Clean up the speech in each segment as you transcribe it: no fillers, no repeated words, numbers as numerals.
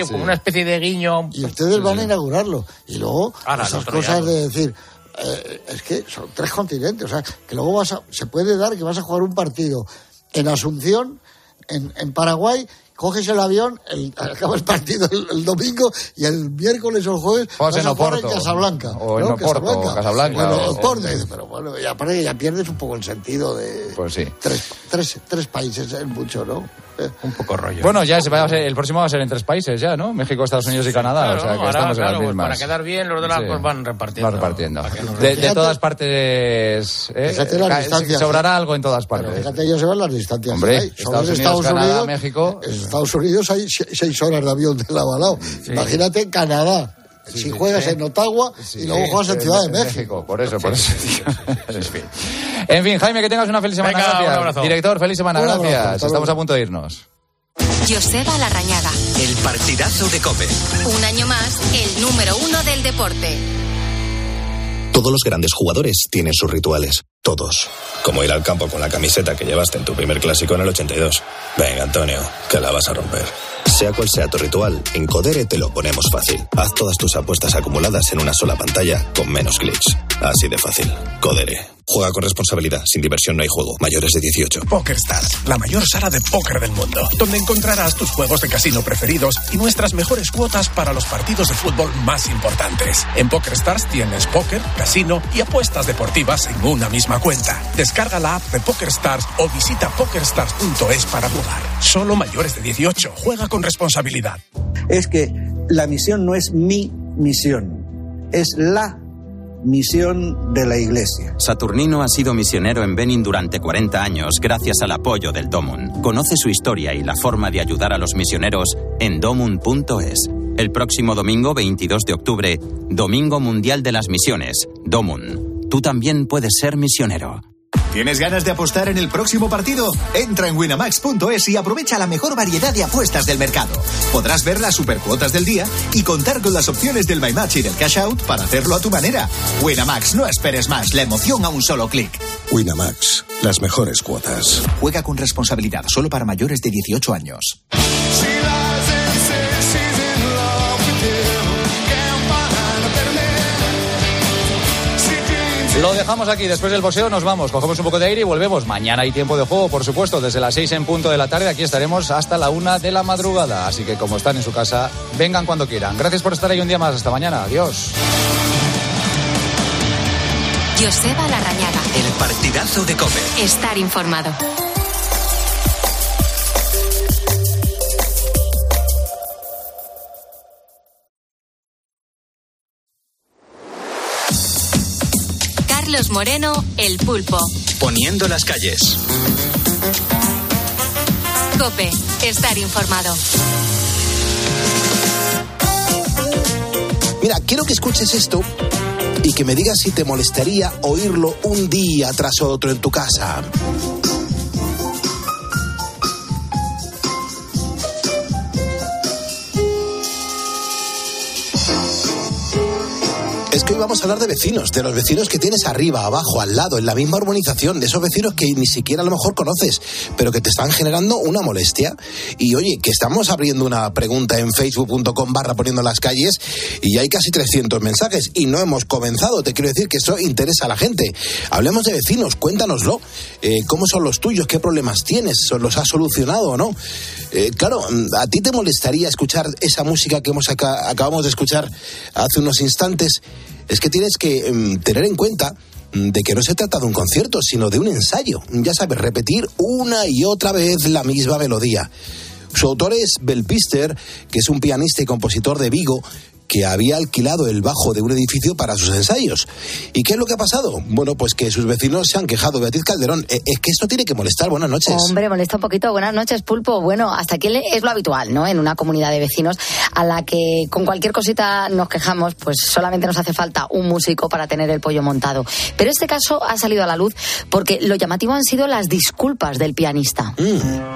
como una especie de guiño. Y ustedes van a inaugurarlo. Y luego, esas cosas de decir... es que son 3 continentes, o sea, que luego se puede dar que vas a jugar un partido en Asunción, en Paraguay, coges el avión, acaba el partido el domingo y el miércoles o el jueves vas a jugar en Casablanca. O en Oporto, o Casablanca. Bueno, Oporto, pero bueno, y aparte ya pierdes un poco el sentido de... Pues sí. Tres países es mucho, ¿no? Un poco rollo. Bueno, ya el próximo va a ser en 3 países ya, ¿no? México, Estados Unidos y Canadá. Claro, o sea, que ahora, estamos en las mismas. Para quedar bien, los de las pues van repartiendo. De todas partes, fíjate las distancias. Sobrará algo en todas partes. Pero fíjate, ya se van las distancias. Hombre, Estados Unidos, México... En Estados Unidos hay 6 horas de avión de lado a lado. Sí. Imagínate en Canadá. Si juegas en Ottawa y luego juegas en Ciudad de México. Por eso. En fin, Jaime, que tengas una feliz semana. Venga, gracias. un abrazo. Director, feliz semana, gracias. Estamos a punto de irnos. Joseba Larrañaga. El partidazo de COPE. Un año más, el número 1 del deporte. Todos los grandes jugadores tienen sus rituales. Todos. Como ir al campo con la camiseta que llevaste en tu primer clásico en el 82. Venga, Antonio, que la vas a romper. Sea cual sea tu ritual, en Codere te lo ponemos fácil. Haz todas tus apuestas acumuladas en una sola pantalla con menos clics. Así de fácil. Codere. Juega con responsabilidad. Sin diversión no hay juego. Mayores de 18. PokerStars, la mayor sala de póker del mundo, donde encontrarás tus juegos de casino preferidos y nuestras mejores cuotas para los partidos de fútbol más importantes. En PokerStars tienes póker, casino y apuestas deportivas en una misma cuenta. Descarga la app de PokerStars o visita pokerstars.es para jugar. Solo mayores de 18. Juega con responsabilidad. Es que la misión no es mi misión, es la misión de la Iglesia. Saturnino ha sido misionero en Benin durante 40 años gracias al apoyo del Domun. Conoce su historia y la forma de ayudar a los misioneros en domun.es. El próximo domingo, 22 de octubre, Domingo Mundial de las Misiones. Domun. Tú también puedes ser misionero. ¿Tienes ganas de apostar en el próximo partido? Entra en winamax.es y aprovecha la mejor variedad de apuestas del mercado. Podrás ver las supercuotas del día y contar con las opciones del My Match y del Cash Out para hacerlo a tu manera. Winamax, no esperes más, la emoción a un solo clic. Winamax, las mejores cuotas. Juega con responsabilidad, solo para mayores de 18 años. Lo dejamos aquí, después del boxeo nos vamos, cogemos un poco de aire y volvemos. Mañana hay tiempo de juego, por supuesto, desde las 6 en punto de la tarde. Aquí estaremos hasta la 1 de la madrugada. Así que como están en su casa, vengan cuando quieran. Gracias por estar ahí un día más. Hasta mañana. Adiós. Joseba Larrañaga. El partidazo de COPE. Estar informado. Carlos Moreno, El Pulpo. Poniendo las calles. COPE, estar informado. Mira, quiero que escuches esto y que me digas si te molestaría oírlo un día tras otro en tu casa. Es que hoy vamos a hablar de vecinos, de los vecinos que tienes arriba, abajo, al lado, en la misma urbanización, de esos vecinos que ni siquiera a lo mejor conoces, pero que te están generando una molestia. Y oye, que estamos abriendo una pregunta en facebook.com/poniendo las calles y hay casi 300 mensajes y no hemos comenzado. Te quiero decir que eso interesa a la gente. Hablemos de vecinos, cuéntanoslo. ¿Cómo son los tuyos? ¿Qué problemas tienes? ¿Los has solucionado o no? Claro, ¿a ti te molestaría escuchar esa música que acabamos de escuchar hace unos instantes? Es que tienes que tener en cuenta de que no se trata de un concierto, sino de un ensayo. Ya sabes, repetir una y otra vez la misma melodía. Su autor es Belpister, que es un pianista y compositor de Vigo, que había alquilado el bajo de un edificio para sus ensayos. ¿Y qué es lo que ha pasado? Bueno, pues que sus vecinos se han quejado. Beatriz Calderón, es que esto tiene que molestar. Buenas noches. Hombre, molesta un poquito. Buenas noches, Pulpo. Bueno, hasta aquí es lo habitual, ¿no? En una comunidad de vecinos a la que con cualquier cosita nos quejamos, pues solamente nos hace falta un músico para tener el pollo montado. Pero este caso ha salido a la luz porque lo llamativo han sido las disculpas del pianista.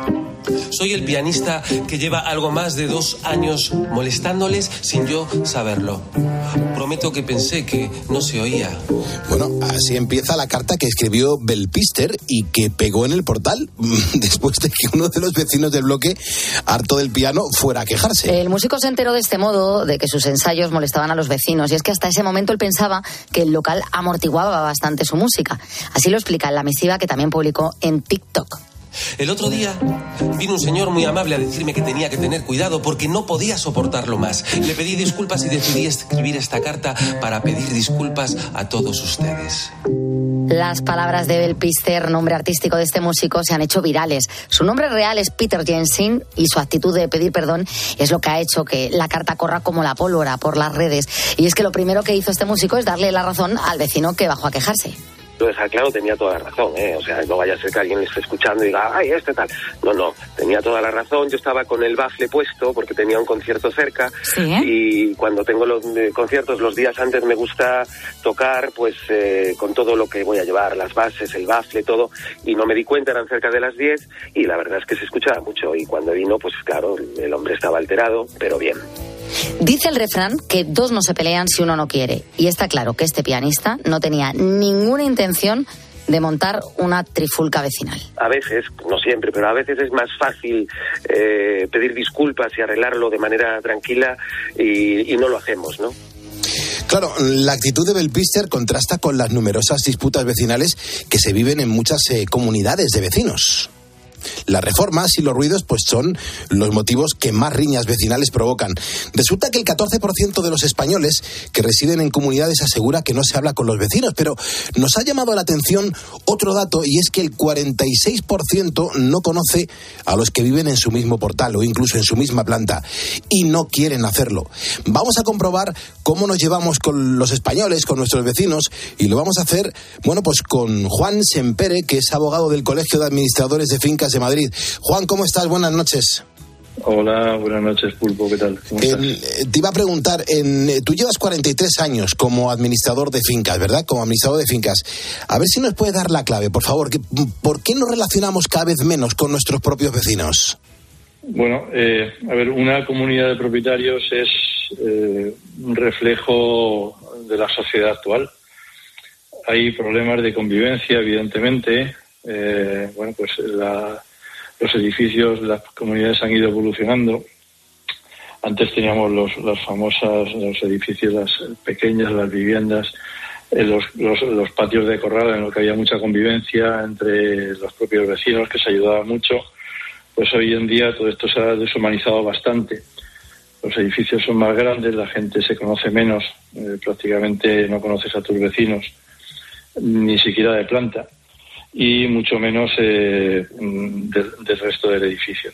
Soy el pianista que lleva algo más de 2 años molestándoles sin yo saberlo. Prometo que pensé que no se oía. Bueno, así empieza la carta que escribió Belpister y que pegó en el portal después de que uno de los vecinos del bloque, harto del piano, fuera a quejarse. El músico se enteró de este modo de que sus ensayos molestaban a los vecinos, y es que hasta ese momento él pensaba que el local amortiguaba bastante su música. Así lo explica en la misiva que también publicó en TikTok. El otro día vino un señor muy amable a decirme que tenía que tener cuidado porque no podía soportarlo más. Le pedí disculpas y decidí escribir esta carta para pedir disculpas a todos ustedes. Las palabras de Belpister, nombre artístico de este músico, se han hecho virales. Su nombre real es Peter Jensen y su actitud de pedir perdón es lo que ha hecho que la carta corra como la pólvora por las redes. Y es que lo primero que hizo este músico es darle la razón al vecino que bajó a quejarse. Entonces, claro, tenía toda la razón, O sea, no vaya a ser que alguien le esté escuchando y diga, ay, tal. No, tenía toda la razón. Yo estaba con el bafle puesto porque tenía un concierto cerca. ¿Sí? Y cuando tengo los conciertos los días antes me gusta tocar, pues, con todo lo que voy a llevar, las bases, el bafle, todo. Y no me di cuenta, eran cerca de las 10 y la verdad es que se escuchaba mucho. Y cuando vino, pues claro, el hombre estaba alterado, pero bien. Dice el refrán que dos no se pelean si uno no quiere. Y está claro que este pianista no tenía ninguna intención de montar una trifulca vecinal. A veces, no siempre, pero a veces es más fácil pedir disculpas y arreglarlo de manera tranquila y no lo hacemos, ¿no? Claro, la actitud de Belpister contrasta con las numerosas disputas vecinales que se viven en muchas comunidades de vecinos. Las reformas y los ruidos pues son los motivos que más riñas vecinales provocan. Resulta que el 14% de los españoles que residen en comunidades asegura que no se habla con los vecinos, pero nos ha llamado la atención otro dato, y es que el 46% no conoce a los que viven en su mismo portal o incluso en su misma planta y no quieren hacerlo. Vamos a comprobar cómo nos llevamos con los españoles, con nuestros vecinos, y lo vamos a hacer, bueno, pues con Juan Sempere, que es abogado del Colegio de Administradores de Fincas de Madrid. Juan, ¿cómo estás? Buenas noches. Hola, buenas noches, Pulpo, ¿qué tal? ¿Cómo estás? Te iba a preguntar, tú llevas 43 años como administrador de fincas, ¿verdad? Como administrador de fincas. A ver si nos puedes dar la clave, por favor. ¿Por qué nos relacionamos cada vez menos con nuestros propios vecinos? Bueno, a ver, una comunidad de propietarios es un reflejo de la sociedad actual. Hay problemas de convivencia, evidentemente. Bueno, pues los edificios, las comunidades han ido evolucionando. Antes teníamos los edificios, las pequeñas, las viviendas, los patios de corral en los que había mucha convivencia entre los propios vecinos, que se ayudaba mucho. Pues hoy en día todo esto se ha deshumanizado bastante. Los edificios son más grandes, la gente se conoce menos, prácticamente no conoces a tus vecinos, ni siquiera de planta, y mucho menos del resto del edificio.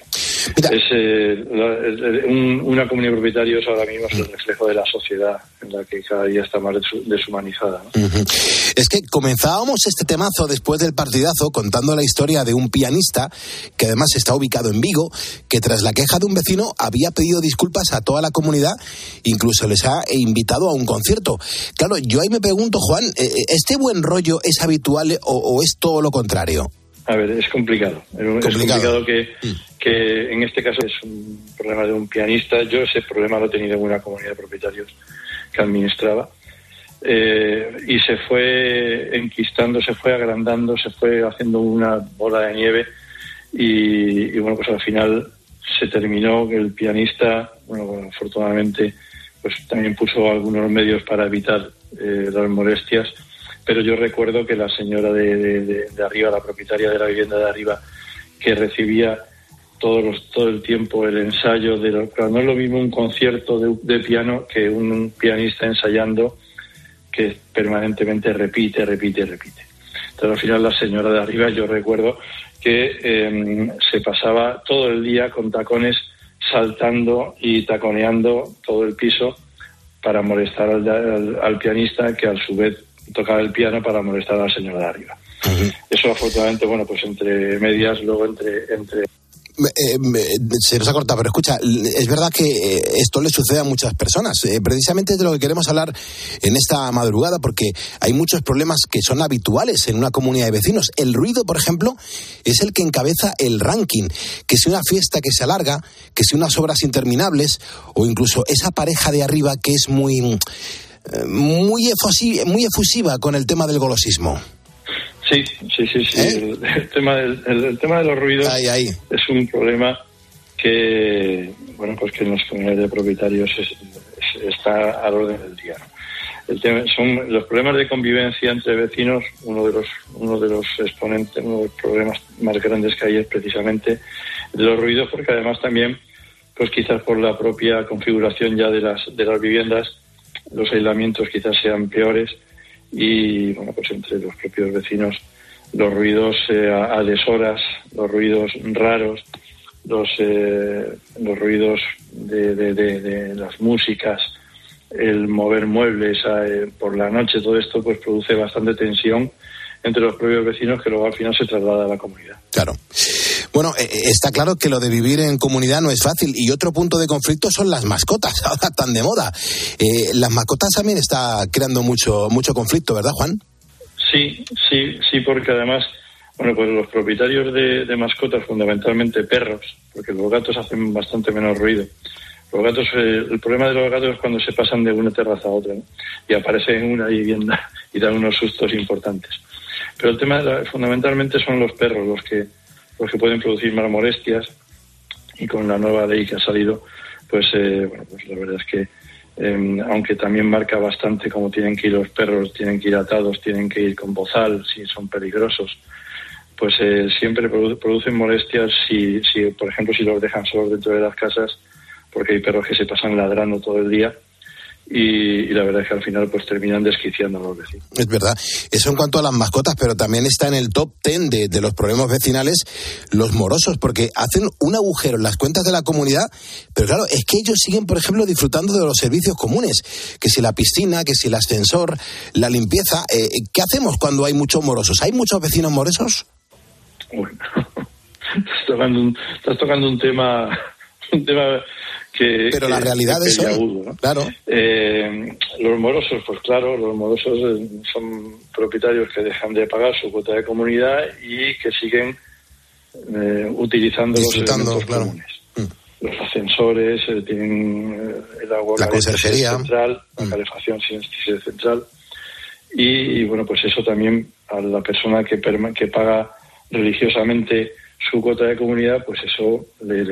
Una comunidad de propietarios ahora mismo es el reflejo de la sociedad, en la que cada día está más deshumanizada, ¿no? Es que comenzábamos este temazo después del partidazo contando la historia de un pianista que además está ubicado en Vigo, que tras la queja de un vecino había pedido disculpas a toda la comunidad, incluso les ha invitado a un concierto. Claro, yo ahí me pregunto, Juan, ¿este buen rollo es habitual o es todo lo contrario? A ver, es complicado. Es complicado que en este caso es un problema de un pianista. Yo ese problema lo he tenido en una comunidad de propietarios que administraba. Y se fue enquistando, se fue agrandando, se fue haciendo una bola de nieve y bueno, pues al final se terminó que el pianista, bueno, afortunadamente, pues también puso algunos medios para evitar las molestias. Pero yo recuerdo que la señora de arriba, la propietaria de la vivienda de arriba, que recibía todo el tiempo el ensayo claro, no es lo mismo un concierto de piano que un pianista ensayando que permanentemente repite. Entonces al final la señora de arriba, yo recuerdo que se pasaba todo el día con tacones saltando y taconeando todo el piso para molestar al pianista, que a su vez tocaba el piano para molestar a la señora de arriba. Uh-huh. Eso afortunadamente, bueno, pues entre medias, luego entre Se nos ha cortado, pero escucha, es verdad que esto le sucede a muchas personas. Precisamente es de lo que queremos hablar en esta madrugada, porque hay muchos problemas que son habituales en una comunidad de vecinos. El ruido, por ejemplo, es el que encabeza el ranking. Que si una fiesta que se alarga, que si unas obras interminables, o incluso esa pareja de arriba que es muy efusiva con el tema del golosismo. Sí. El tema de los ruidos es un problema que, bueno, pues que en las comunidades de propietarios está al orden del día, ¿no? El tema son los problemas de convivencia entre vecinos. Uno de los exponentes, uno de los problemas más grandes que hay es precisamente los ruidos, porque además también, pues quizás por la propia configuración ya de las viviendas, los aislamientos quizás sean peores. Y bueno, pues entre los propios vecinos, los ruidos a deshoras, los ruidos raros, los ruidos de las músicas, el mover muebles por la noche, todo esto pues produce bastante tensión entre los propios vecinos, que luego al final se traslada a la comunidad. Claro. Bueno, está claro que lo de vivir en comunidad no es fácil, y otro punto de conflicto son las mascotas, ahora tan de moda. Las mascotas también está creando mucho conflicto, ¿verdad, Juan? Sí, porque además, bueno, pues los propietarios de mascotas, fundamentalmente perros, porque los gatos hacen bastante menos ruido. Los gatos, el problema de los gatos es cuando se pasan de una terraza a otra, ¿no? Y aparecen en una vivienda y dan unos sustos importantes. Pero el tema fundamentalmente son los perros los que pueden producir más molestias, y con la nueva ley que ha salido, pues la verdad es que aunque también marca bastante cómo tienen que ir los perros, tienen que ir atados, tienen que ir con bozal si son peligrosos, pues siempre producen molestias si por ejemplo si los dejan solos dentro de las casas, porque hay perros que se pasan ladrando todo el día. Y la verdad es que al final pues terminan desquiciando a los vecinos. Es verdad. Eso en cuanto a las mascotas, pero también está en el top 10 de los problemas vecinales los morosos, porque hacen un agujero en las cuentas de la comunidad, pero claro, es que ellos siguen, por ejemplo, disfrutando de los servicios comunes, que si la piscina, que si el ascensor, la limpieza. ¿Qué hacemos cuando hay muchos morosos? ¿Hay muchos vecinos morosos? Bueno, estás tocando un tema pero la realidad es agudo, ¿no? Claro. Los morosos, pues claro, los morosos son propietarios que dejan de pagar su cuota de comunidad y que siguen utilizando los elementos comunes. Los ascensores, tienen el agua, la conserjería central, la calefacción sin central, y bueno, pues eso también a la persona que paga religiosamente su cuota de comunidad, pues eso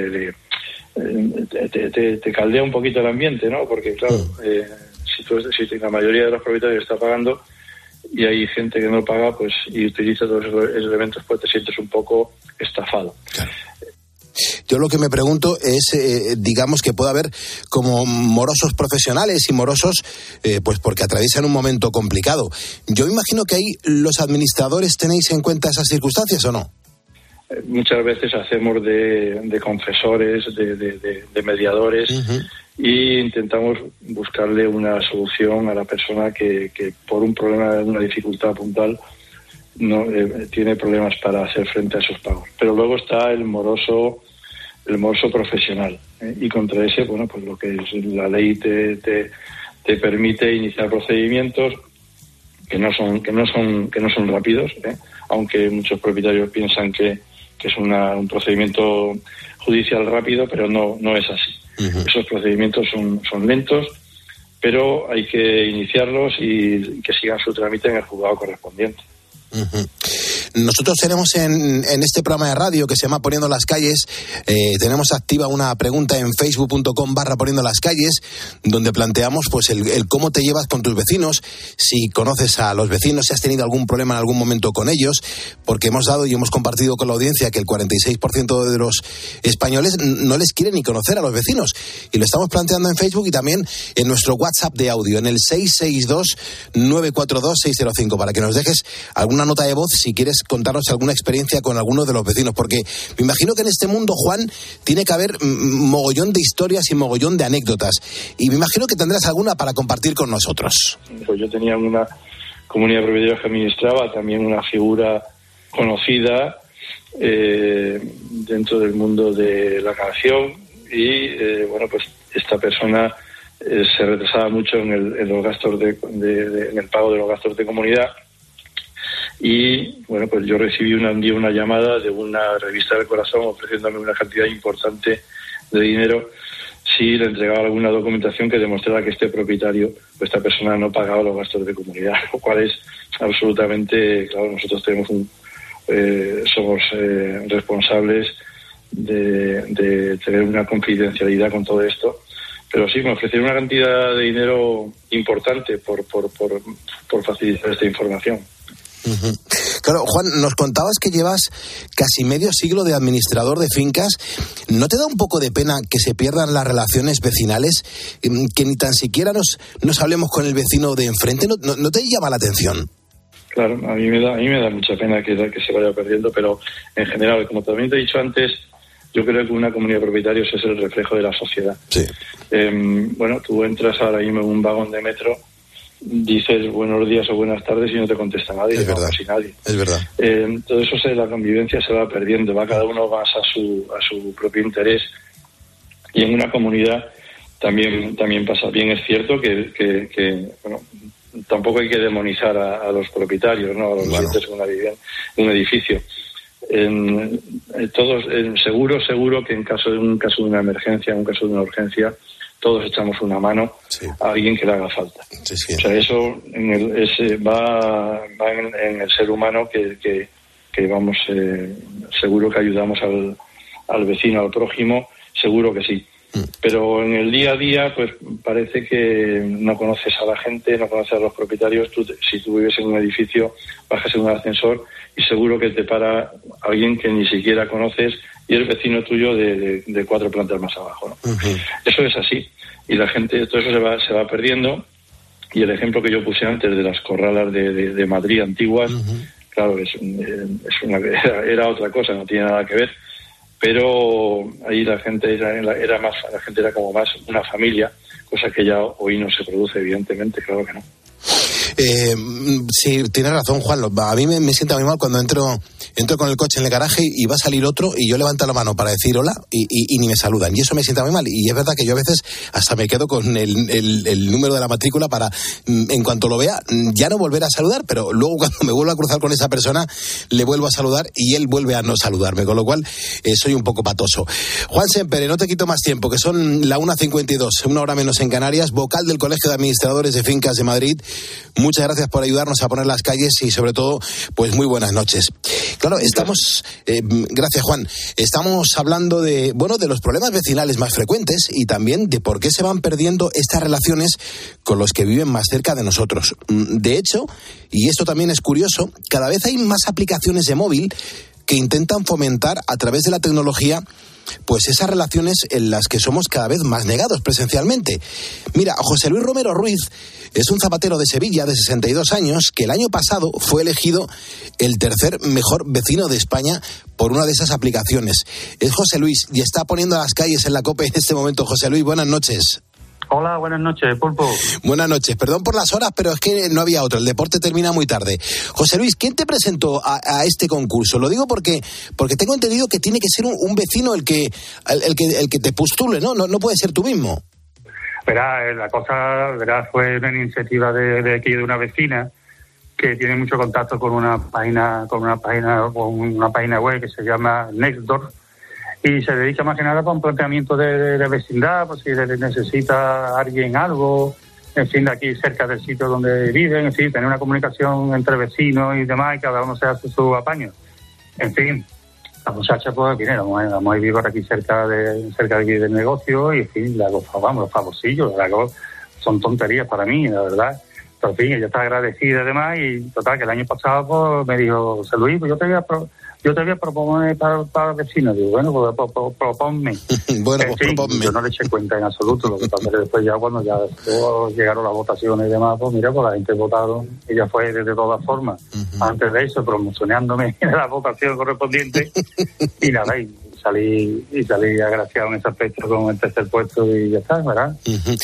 te caldea un poquito el ambiente, ¿no? Porque claro, si la mayoría de los propietarios está pagando y hay gente que no paga, pues y utiliza todos esos elementos, pues te sientes un poco estafado. Claro. Yo lo que me pregunto es, digamos que puede haber como morosos profesionales y morosos, pues porque atraviesan un momento complicado. Yo imagino que ahí los administradores tenéis en cuenta esas circunstancias, ¿o no? Muchas veces hacemos de confesores, de mediadores, y intentamos buscarle una solución a la persona que por un problema, una dificultad puntual, no tiene problemas para hacer frente a esos pagos. Pero luego está el moroso profesional, y contra ese, bueno, pues lo que es la ley te permite iniciar procedimientos que no son rápidos, aunque muchos propietarios piensan que es un procedimiento judicial rápido, pero no es así. Esos procedimientos son lentos, pero hay que iniciarlos y que sigan su trámite en el juzgado correspondiente. Nosotros tenemos en este programa de radio que se llama Poniendo las Calles, tenemos activa una pregunta en facebook.com/Poniendo las Calles, donde planteamos pues el cómo te llevas con tus vecinos, si conoces a los vecinos, si has tenido algún problema en algún momento con ellos, porque hemos dado y hemos compartido con la audiencia que el 46% de los españoles no les quiere ni conocer a los vecinos, y lo estamos planteando en Facebook y también en nuestro WhatsApp de audio, en el 662-942-605, para que nos dejes alguna nota de voz si quieres contarnos alguna experiencia con alguno de los vecinos, porque me imagino que en este mundo, Juan, tiene que haber mogollón de historias y mogollón de anécdotas, y me imagino que tendrás alguna para compartir con nosotros. Pues yo tenía una comunidad de propietarios que administraba, también una figura conocida, dentro del mundo de la canción y pues esta persona se retrasaba mucho en los gastos en el pago de los gastos de comunidad. Y bueno, pues yo recibí un día una llamada de una revista del corazón ofreciéndome una cantidad importante de dinero si le entregaba alguna documentación que demostrara que este propietario o esta persona no pagaba los gastos de comunidad, lo cual es absolutamente, claro, nosotros tenemos somos responsables de tener una confidencialidad con todo esto, pero sí me ofrecieron una cantidad de dinero importante por facilitar esta información. Uh-huh. Claro, Juan, nos contabas que llevas casi medio siglo de administrador de fincas. ¿No te da un poco de pena que se pierdan las relaciones vecinales? Que ni tan siquiera nos hablemos con el vecino de enfrente. ¿No te llama la atención? Claro, a mí me da mucha pena que se vaya perdiendo, pero en general, como también te he dicho antes, yo creo que una comunidad de propietarios es el reflejo de la sociedad. Sí. Tú entras ahora mismo en un vagón de metro, dices buenos días o buenas tardes y no te contesta nadie. Es verdad. Casi nadie. Es verdad. Todo eso la convivencia se va perdiendo, va cada uno más a su propio interés. Y en una comunidad también pasa. Bien, es cierto que tampoco hay que demonizar a los propietarios, ¿no? A los clientes de un edificio. Seguro que en caso de una emergencia, en un caso de una urgencia, todos echamos una mano a alguien que le haga falta. Sí, sí. O sea, eso va en el ser humano que vamos, seguro que ayudamos al vecino, al prójimo, seguro que sí. Pero en el día a día, pues parece que no conoces a la gente, no conoces a los propietarios. Si tú vives en un edificio, bajas en un ascensor y seguro que te para alguien que ni siquiera conoces y es vecino tuyo de 4 plantas más abajo, ¿no? Uh-huh. Eso es así. Y la gente, todo eso se va perdiendo. Y el ejemplo que yo puse antes de las corralas de Madrid antiguas, uh-huh, claro, era otra cosa, no tiene nada que ver. Pero ahí la gente era como más una familia, cosa que ya hoy no se produce, evidentemente, claro que no. Sí, tienes razón, Juan. A mí me sienta muy mal cuando entro con el coche en el garaje y va a salir otro y yo levanto la mano para decir hola y ni me saludan. Y eso me sienta muy mal. Y es verdad que yo a veces hasta me quedo con el número de la matrícula para, en cuanto lo vea, ya no volver a saludar, pero luego cuando me vuelvo a cruzar con esa persona, le vuelvo a saludar y él vuelve a no saludarme. Con lo cual, soy un poco patoso. Juan Sempere, no te quito más tiempo, que son la 1:52, una hora menos en Canarias, vocal del Colegio de Administradores de Fincas de Madrid. Muchas gracias por ayudarnos a poner las calles y sobre todo, pues muy buenas noches. Claro, gracias Juan, estamos hablando de los problemas vecinales más frecuentes y también de por qué se van perdiendo estas relaciones con los que viven más cerca de nosotros. De hecho, y esto también es curioso, cada vez hay más aplicaciones de móvil que intentan fomentar a través de la tecnología pues esas relaciones en las que somos cada vez más negados presencialmente. Mira, José Luis Romero Ruiz es un zapatero de Sevilla de 62 años que el año pasado fue elegido el tercer mejor vecino de España por una de esas aplicaciones. Es José Luis y está poniendo las calles en la COPE en este momento. José Luis, buenas noches. Hola, buenas noches, Pulpo. Buenas noches, perdón por las horas, pero es que no había otro, el deporte termina muy tarde. José Luis, ¿quién te presentó a este concurso? Lo digo porque tengo entendido que tiene que ser un vecino el que te postule, ¿no? No puede ser tú mismo. La cosa fue una iniciativa de aquí, de una vecina que tiene mucho contacto con una página web que se llama Nextdoor. Y se dedica más que nada para un planteamiento de vecindad, pues si necesita alguien algo, en fin, de aquí cerca del sitio donde viven, en fin, tener una comunicación entre vecinos y demás, y cada uno se hace su apaño. En fin, la muchacha, pues, viene, vamos a vivir por aquí cerca de aquí del negocio, y en fin, le hago, los favorcillos, son tonterías para mí, la verdad. Pero en fin, ella está agradecida y demás, y total, que el año pasado, pues, me dijo, José Luis, pues yo te voy a proponer para vecinos. Digo, bueno, pues proponme. Bueno, pues fin, proponme. Yo no le eché cuenta en absoluto. Lo que pasa es que después ya cuando ya llegaron las votaciones y demás, pues mira, pues la gente votaron. Ella fue de todas formas, antes de eso, promocionándome en la votación correspondiente. Y nada, y salí agraciado en ese aspecto con el tercer puesto y ya está, ¿verdad?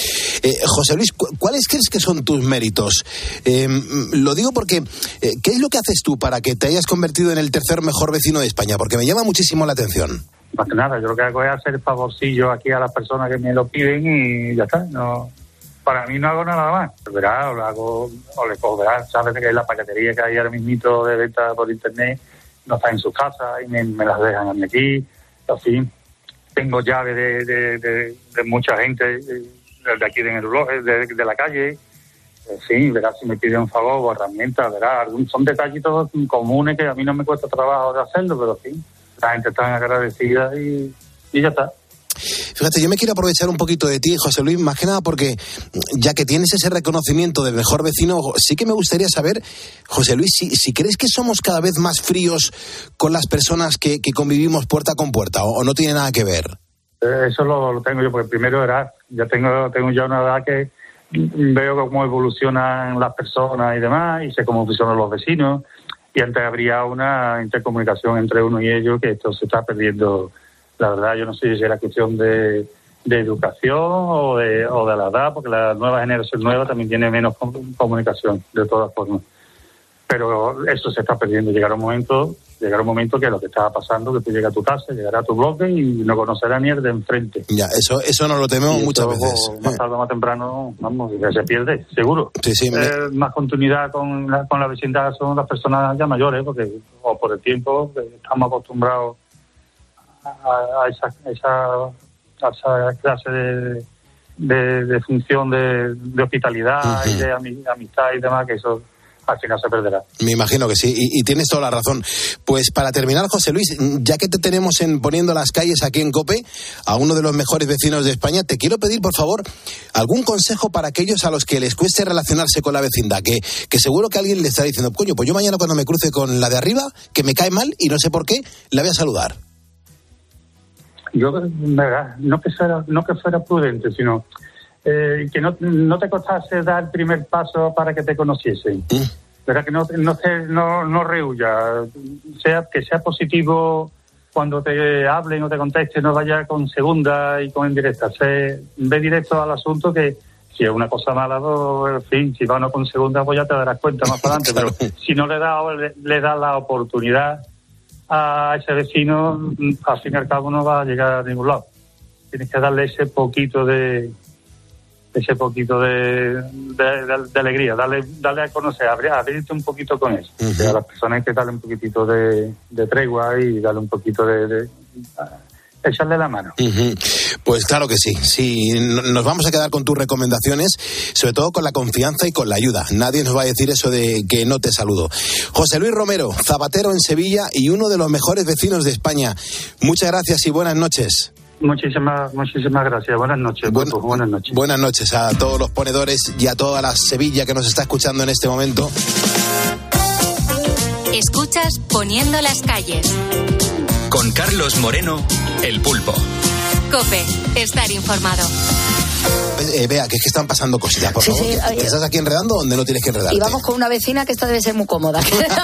José Luis, ¿cuáles crees que son tus méritos? Lo digo porque, ¿qué es lo que haces tú para que te hayas convertido en el tercer mejor vecino de España? Porque me llama muchísimo la atención. Más que nada, yo lo que hago es hacer favorcillo aquí a las personas que me lo piden y ya está. No, para mí no hago nada más. Verás, o lo hago, o le puedo ver, sabes que la paquetería que hay ahora mismito de venta por internet no está en sus casas y me las dejan a mí aquí. Así, tengo llave de mucha gente de aquí de la calle. Sí, verás, si me piden un favor o herramientas, verás, son detallitos comunes que a mí no me cuesta trabajo de hacerlo, pero sí, la gente está agradecida y ya está. Fíjate, yo me quiero aprovechar un poquito de ti, José Luis, más que nada porque ya que tienes ese reconocimiento del mejor vecino, sí que me gustaría saber, José Luis, si crees que somos cada vez más fríos con las personas que convivimos puerta con puerta, o no tiene nada que ver. Eso lo tengo yo, porque primero ya tengo ya una edad que veo cómo evolucionan las personas y demás, y sé cómo funcionan los vecinos, y antes habría una intercomunicación entre uno y ellos, que esto se está perdiendo. La verdad, yo no sé si era cuestión de educación o de la edad, porque la nueva generación nueva también tiene menos comunicación, de todas formas. Pero eso se está perdiendo. Llegará un momento que lo que estaba pasando, que tú llegas a tu casa, llegará a tu bloque y no conocerás ni el de enfrente. Ya, eso no lo tememos muchas veces. Más tarde o más temprano, vamos, ya se pierde, seguro. Sí, más continuidad con la vecindad son las personas ya mayores, porque o por el tiempo estamos acostumbrados a esa clase de función de hospitalidad y de amistad y demás, que eso al final se perderá. Me imagino que sí, y tienes toda la razón. Pues para terminar, José Luis, ya que te tenemos poniendo las calles aquí en COPE, a uno de los mejores vecinos de España, te quiero pedir, por favor, algún consejo para aquellos a los que les cueste relacionarse con la vecindad, que seguro que alguien le está diciendo, coño, pues yo mañana cuando me cruce con la de arriba, que me cae mal y no sé por qué, la voy a saludar. Yo, no que fuera prudente, sino que no te costase dar el primer paso para que te conociesen. ¿Verdad? Que no rehuya, que sea positivo cuando te hablen o te conteste, no vaya con segunda y con indirecta. Ve directo al asunto, que si es una cosa mala, en fin, si va uno con segunda, pues ya te darás cuenta más adelante, pero si no le da la oportunidad a ese vecino, al fin y al cabo no va a llegar a ningún lado. Tienes que darle ese poquito de alegría, darle a conocer, abrirte un poquito con eso. A las personas hay que darle un poquitito de tregua y darle un poquito de echarle la mano. Pues claro que sí. Sí, nos vamos a quedar con tus recomendaciones, sobre todo con la confianza y con la ayuda. Nadie nos va a decir eso de que no te saludo. José Luis Romero, zapatero en Sevilla y uno de los mejores vecinos de España. Muchas gracias y buenas noches. Muchísimas gracias. Buenas noches. Buenas noches. Buenas noches a todos los ponedores y a toda la Sevilla que nos está escuchando en este momento. Escuchas Poniendo las calles. Con Carlos Moreno, El Pulpo. COPE, estar informado. Vea, que es que están pasando cositas, por favor. Sí, ¿te estás aquí enredando donde no tienes que enredarte? Y vamos con una vecina que esta debe ser muy cómoda.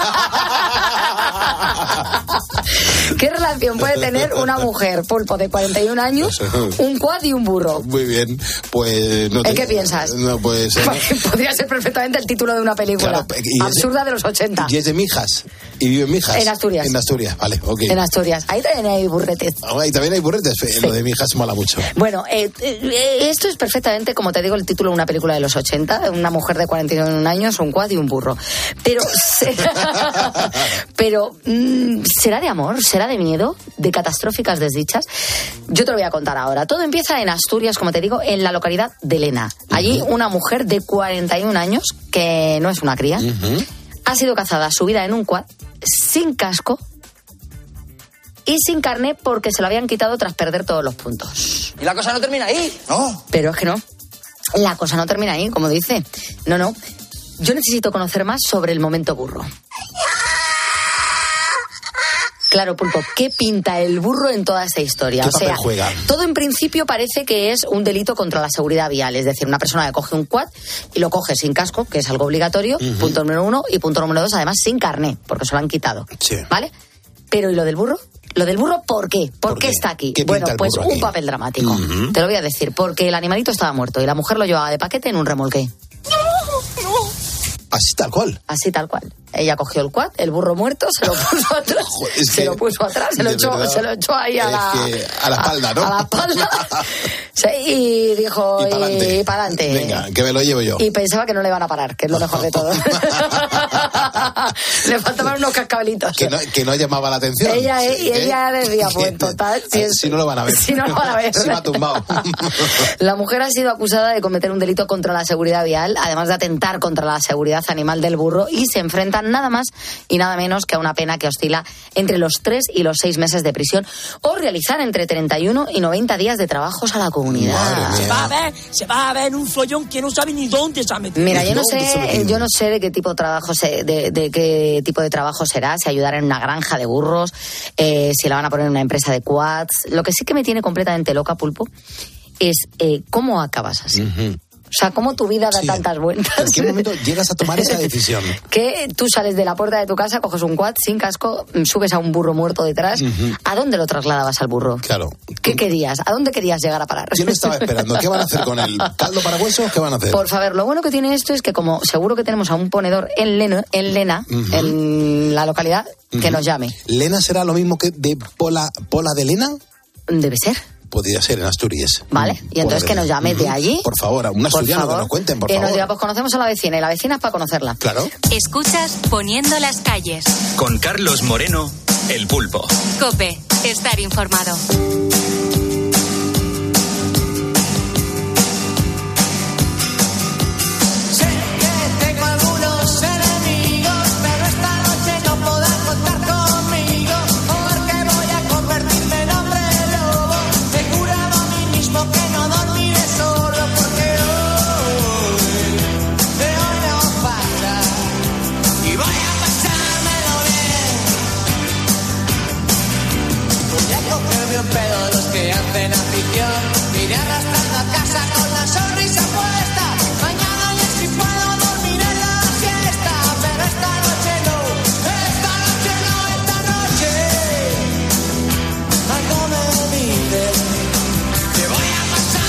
¿Qué relación puede tener una mujer, Pulpo, de 41 años, un quad y un burro? Muy bien, pues... ¿En qué piensas? No, pues... Podría ser perfectamente el título de una película absurda de los 80. ¿Y es de Mijas? ¿Y vive en Mijas? En Asturias. En Asturias, vale, ok. En Asturias. Ahí también hay burretes. Ahí también hay burretes. Sí. Lo de Mijas mola mucho. Bueno, esto es perfectamente, como te digo, el título de una película de los 80. Una mujer de 41 años, un quad y un burro. Pero ¿será de amor? ¿Será de miedo? ¿De catastróficas desdichas? Yo te lo voy a contar ahora. Todo empieza en Asturias, como te digo, en la localidad de Lena. Allí una mujer de 41 años, que no es una cría, ha sido cazada subida en un quad, sin casco y sin carné, porque se lo habían quitado tras perder todos los puntos. ¿Y la cosa no termina ahí? No. Pero es que no. La cosa no termina ahí, como dice. No. Yo necesito conocer más sobre el momento burro. Claro, Pulpo, ¿qué pinta el burro en toda esta historia? ¿Qué papel juega? Todo en principio parece que es un delito contra la seguridad vial. Es decir, una persona que coge un quad y lo coge sin casco, que es algo obligatorio, punto número 1, y punto número 2, además sin carné, porque se lo han quitado. Sí. ¿Vale? Pero ¿y lo del burro? Lo del burro, ¿por qué? ¿Por qué está aquí? Bueno, pues un papel dramático. Te lo voy a decir, porque el animalito estaba muerto y la mujer lo llevaba de paquete en un remolque. Así tal cual. Así tal cual. Ella cogió el quad, el burro muerto, se lo puso atrás. Se lo echó ahí a la espalda, ¿no? A la espalda. Sí, y dijo, y para adelante. Venga, que me lo llevo yo. Y pensaba que no le iban a parar, que es lo mejor de todo. Le faltaban unos cascabelitos. Que no llamaba la atención. Ella decía, pues en total. Si no lo van a ver. Si no lo van a ver. Si me ha tumbado. La mujer ha sido acusada de cometer un delito contra la seguridad vial, además de atentar contra la seguridad animal del burro, y se enfrenta nada más y nada menos que a una pena que oscila entre los 3 y los 6 meses de prisión, o realizar entre 31 y 90 días de trabajos a la comunidad. Se va a ver un follón que no sabe ni dónde se ha metido. Mira, yo no sé de qué tipo de trabajo de qué tipo de trabajo será, si ayudar en una granja de burros, si la van a poner en una empresa de quads. Lo que sí que me tiene completamente loca, Pulpo, es cómo acabas así. O sea, cómo tu vida da tantas vueltas. ¿En qué momento llegas a tomar esa decisión? Que tú sales de la puerta de tu casa, coges un quad sin casco, subes a un burro muerto detrás. ¿A dónde lo trasladabas al burro? Claro. ¿Qué querías? ¿A dónde querías llegar a parar? Yo lo estaba esperando. ¿Qué van a hacer con él? ¿Caldo para huesos? ¿Qué van a hacer? Por favor, lo bueno que tiene esto es que como seguro que tenemos a un ponedor en Lena, en la localidad, que nos llame. ¿Lena será lo mismo que de Pola de Lena? Debe ser. Podría ser en Asturias. Vale, y entonces que nos llame de allí. Por favor, a un asturiano que nos cuenten, por favor. Nos diga, pues conocemos a la vecina, y la vecina es para conocerla. Claro. Escuchas Poniendo las calles. Con Carlos Moreno, El Pulpo. COPE, estar informado. Iré arrastrando a casa con la sonrisa puesta. Mañana ya si puedo dormir en la siesta. Pero esta noche no. Algo me dice que voy a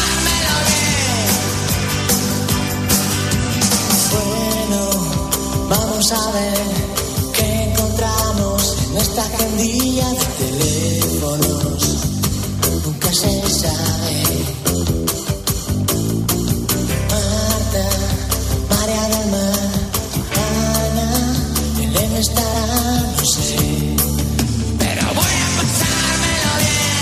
pasármelo bien. Bueno, vamos a ver qué encontramos en esta agendilla de teléfonos. Nunca se sabe. Marta, María del Mar, Ana, Elena estará, no sé. Pero voy a pasármelo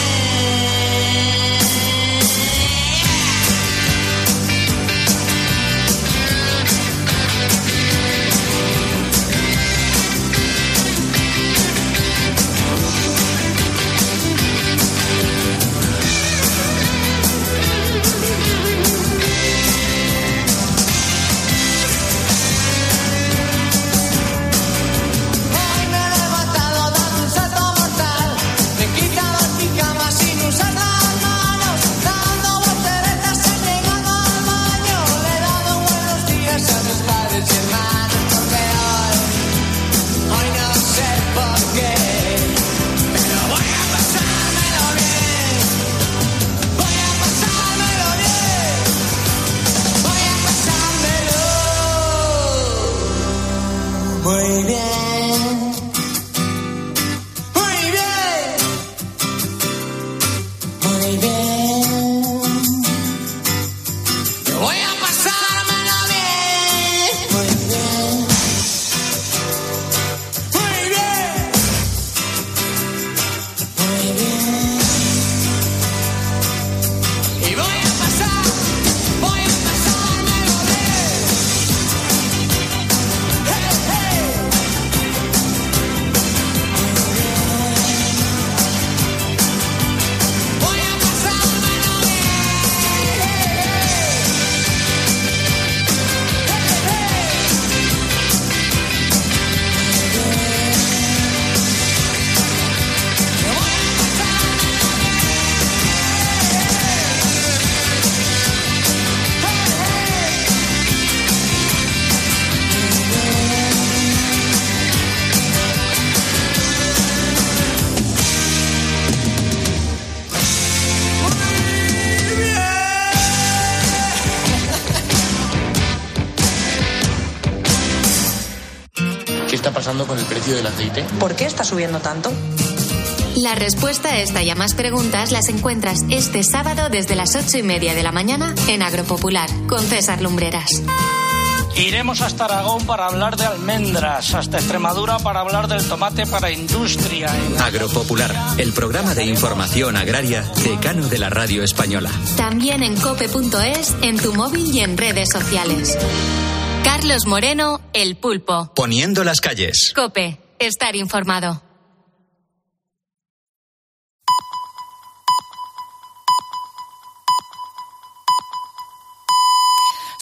muy bien. Muy bien. Muy bien. Yo voy a pasármelo bien. Muy bien. Muy bien. Muy bien. Y voy a pasármelo bien. Hey, hey. Voy a pasármelo bien. pasando con el precio del aceite? ¿Por qué está subiendo tanto? La respuesta a esta y a más preguntas las encuentras este sábado desde las 8:30 de la mañana en Agropopular, con César Lumbreras. Iremos hasta Aragón para hablar de almendras, hasta Extremadura para hablar del tomate para industria. Agropopular, el programa de información agraria decano de la radio española. También en cope.es, en tu móvil y en redes sociales. Carlos Moreno, El Pulpo. Poniendo las calles. Cope, estar informado.